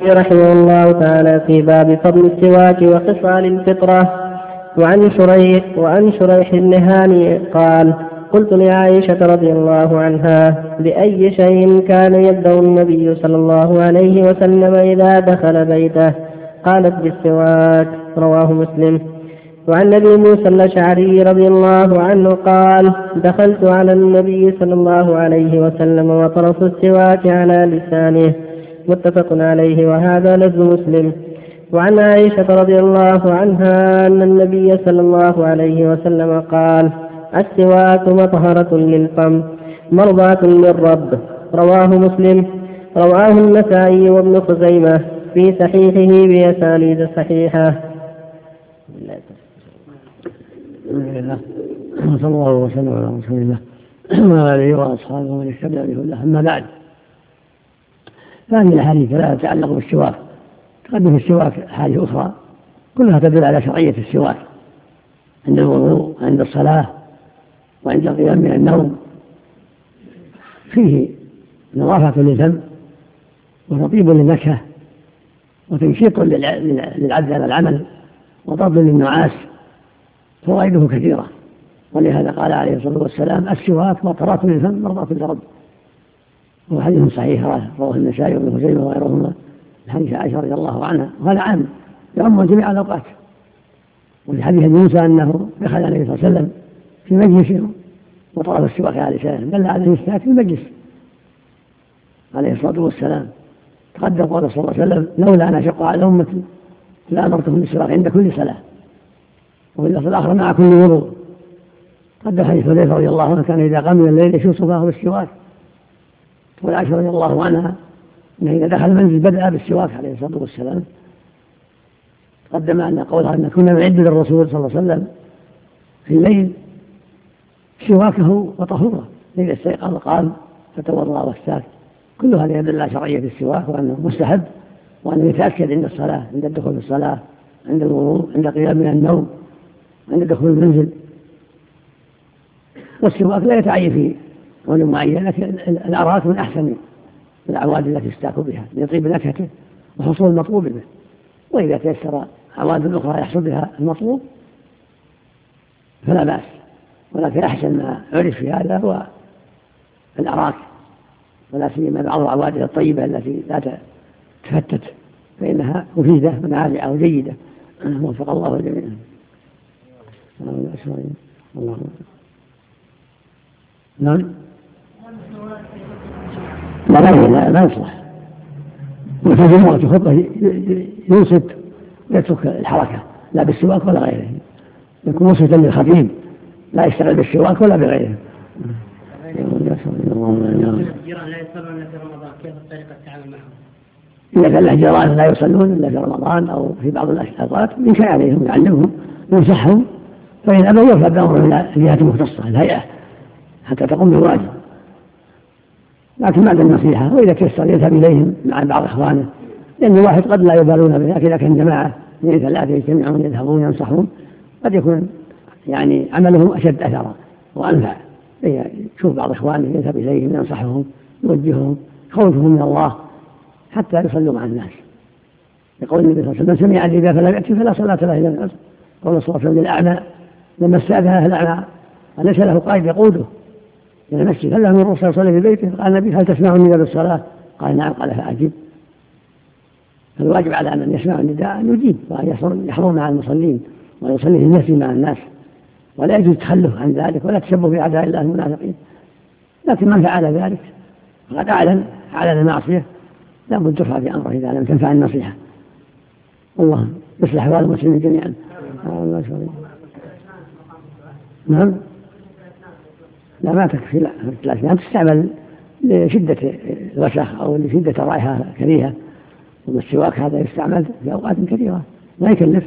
رحمه الله تعالى في باب فضل السواك وخصال الفطرة. وعن شريح بن هاني قال: قلت لعائشة رضي الله عنها: بأي شيء كان يبدأ النبي صلى الله عليه وسلم إذا دخل بيته؟ قالت: بالسواك. رواه مسلم. وعن أبي موسى الأشعري رضي الله عنه قال: دخلت على النبي صلى الله عليه وسلم وطرف السواك على لسانه. متفق عليه، وهذا لفظ مسلم. وعن عائشة رضي الله عنها أن النبي صلى الله عليه وسلم قال: السواك مطهرة للفم مرضاة للرب. رواه مسلم. رواه النسائي وابن خزيمة في صحيحه بأسانيد صحيحة. صلى الله وسلم على رسول الله وعلى آله وأصحابه ومن اهتدى بهداه. أما بعد، فهذه الأحاديث لا تتعلق بالسواك. تقدم السواك أحاديث أخرى كلها تدل على شرعية السواك عند الوضوء وعند الصلاة وعند القيام من النوم. فيه نظافة للفم وتطيب للنكهة وتنشيط للعبد على العمل وطرد للنعاس، فوائده كثيرة. ولهذا قال عليه الصلاة والسلام: السواك مطهرة للفم مرضاة للرب. وهو حديث صحيح رواه النسائي وابن خزيمة وغيرهما من حديث عائشة رضي الله عنها، وهذا عام يعم جميع الأوقات. وفي حديث موسى أنه دخل النبي صلى الله عليه وسلم في مجلسه وطلب السواك على لسانه، دل على السواك في المجلس عليه الصلاة والسلام. تقدم قول صلى الله عليه وسلم: لولا أن أشق على أمتي لأمرتهم بالسواك عند كل صلاة، وفي اللفظ الآخر مع كل وضوء. قدم حديث حذيفة رضي الله عنه: كان إذا قام من الليل يشوف صفاه بالسواك. وعائشة رضي الله عنها أنه إذا دخل المنزل بدأ بالسواك عليه الصلاة والسلام. قدم أن قولها أن كنا نعد للرسول صلى الله عليه وسلم في الليل سواكه وطهوره، إذا استيقظ قام فتوضأ واستاك. كل هذا يدل على شرعية السواك وأنه مستحب، وأنه يتأكد عند الصلاة، عند الدخول في الصلاة، عند الوضوء، عند القيام من النوم، عند دخول المنزل. والسواك لا يتعين في قول معين، لكن الأراك من أحسن الأعواد التي يستاك بها ليطيب نكهته وحصول المطلوب به. وإذا تيسر أعواد أخرى يحصل بها المطلوب فلا بأس، ولكن أحسن ما عرف في هذا هو الأراك، ولا سيما بعض الأعواد الطيبة التي لا تفتت، فإنها مفيدة ونافعة وجيدة. وفق الله جميعا. الله. نعم. لا يصلح. وفي جمعة خطبة ينصت ويترك الحركة، لا بالسواك ولا غيره، يكون منصتا للخطيب، لا يشتغل بالسواك ولا بغيره. الجيران لا يصلون في رمضان، كيف الطريقة التعامل معهم؟ إذا كان الجيران لا يصلون إلا في رمضان أو في بعض الأوقات ينشأ عليهم يعلمهم وينصحهم، فإن أبوا يرفع بأمر إلى الجهة المختصة الهيئة حتى تقوم بالواجب، لكن بعد النصيحة. وإذا تيسر يذهب إليهم مع بعض إخوانه، لأن الواحد قد لا يبالون به، لكن إذا كان جماعة من ثلاثة يجتمعون يذهبون ينصحون قد يكون يعني عملهم أشد أثرا وأنفع. يشوف بعض إخوانه يذهب إليهم ينصحهم يوجههم يخوفهم من الله حتى يصلوا مع الناس. يقول النبي صلى الله عليه وسلم: من سمع النداء فلم يأتي فلا صلاة له إلا بالعذر. قول صلى الله عليه وسلم للأعمى لما استأذن الأعمى أليس له قائد يقوده إلى المسجد، هل له من رخصة يصلي في بيته؟ قال النبي: هل تسمع النداء للصلاة؟ قال: نعم. قال: فأجب. فالواجب على من يسمع النداء أن يجيب وأن يحضر مع المصلين ويصلي في المسجد مع الناس، ولا يجوز التخلف عن ذلك ولا تشبه بأعداء الله المنافقين. لكن من فعل ذلك فقد أعلن المعصية، لا بد ترفع في أمره إذا لم تنفع النصيحة. الله يصلح أحوال المسلمين جميعا. نعم. لا ما تكفي، لا الأسنان تستعمل لشدة الوسخ أو لشدة الرائحة كريهة، والسواك هذا يستعمل في أوقات كثيرة لا يكلف.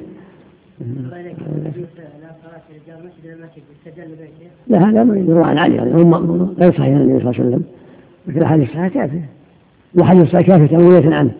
لا هذا يروى عن علي لا يصحيح النبي صلى الله عليه وسلم، لكن الأحاديث الصحيحة كافية، الأحاديث الصحيحة كافية تنوية عنه.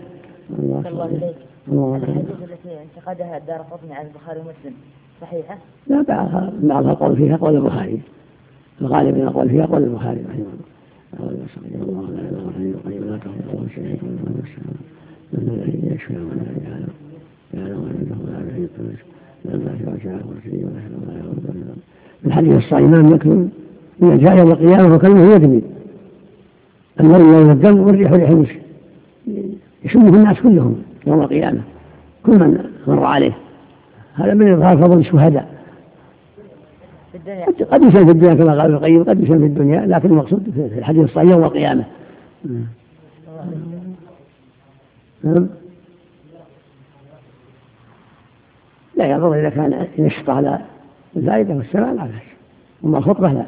الحديث التي انتقدها الدارقطني على البخاري ومسلم صحيحة؟ لا، بعضها قول فيها قول البخاري، الغالب من قول فيها قول البخاري رحمه الله. الحديث الصائمان يكتب إذا جاء يوم القيامة وكلمه يدمي المرء يوم الدم والريح ريح المسك يشمه الناس كلهم يوم القيامة كل من مر عليه. هذا من إظهار فضل الشهداء. قد يسلم في الدنيا كما قال ابن القيم، قد يسلم في الدنيا، لكن المقصود في الحديث الصحيح يوم القيامة. لا يضر إذا كان يشط على الزائدة والسماع لا بأس، أما الخطبة لا.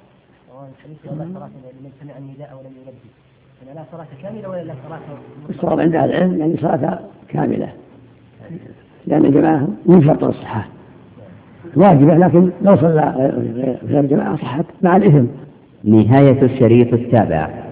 لا صلاة كاملة ولا لا صلاة؟ الصواب عند أهل العلم يعني صلاة كاملة، لأن الجماعة من شرط الصحة واجبة، لكن لو صلى غير الجماعة صحت مع الإثم. نهاية الشريط السابع.